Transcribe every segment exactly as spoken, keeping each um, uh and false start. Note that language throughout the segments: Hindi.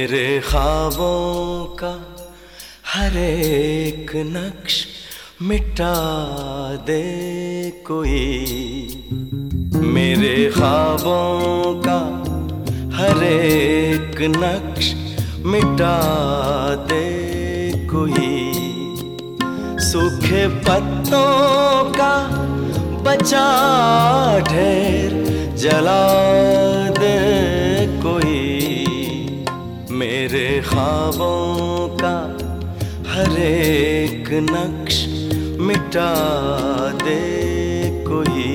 मेरे ख्वाबों का हर एक नक्श मिटा दे कोई। मेरे ख्वाबों का हर एक नक्श मिटा दे कोई। सूखे पत्तों का बचा ढेर जला दे कोई। मेरे ख्वाबों का हर एक नक्श मिटा दे कोई।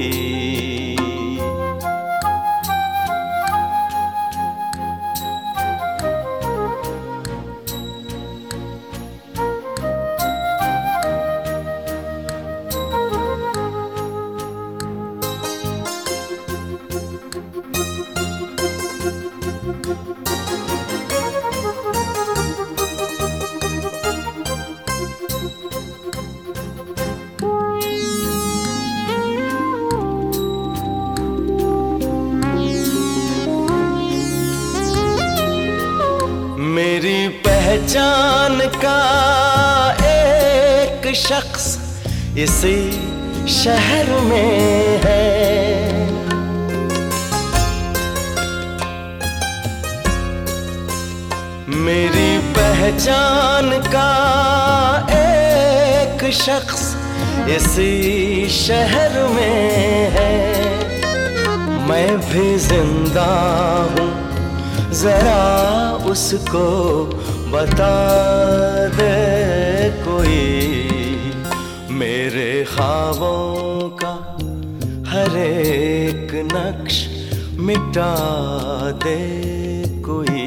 मेरी पहचान का एक शख्स इसी शहर में है। मेरी पहचान का एक शख्स इसी शहर में है। मैं भी जिंदा हूँ, जरा उसको बता दे कोई। मेरे ख्वाबों का हर एक नक्श मिटा दे कोई।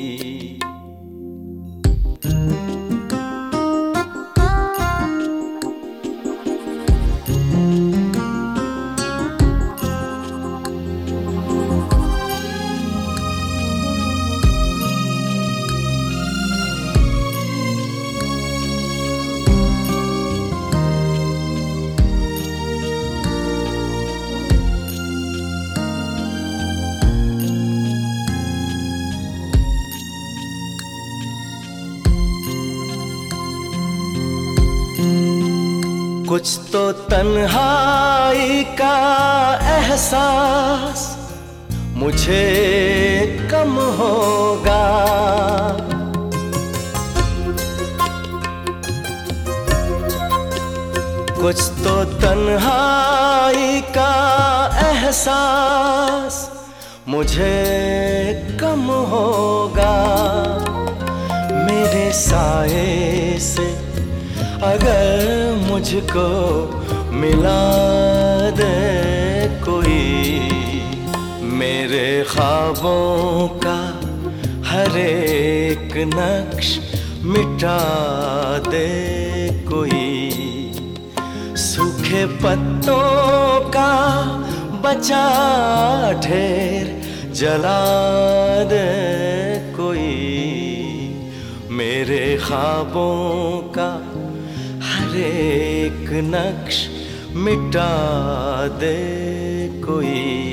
कुछ तो तन्हाई का एहसास मुझे कम होगा। कुछ तो तन्हाई का एहसास मुझे कम होगा। मेरे साए से अगर मुझको मिला दे कोई। मेरे ख्वाबों का हर एक नक्श मिटा दे कोई। सूखे पत्तों का बचा ढेर जला दे कोई। मेरे ख्वाबों का हर एक नक्श मिटा दे कोई।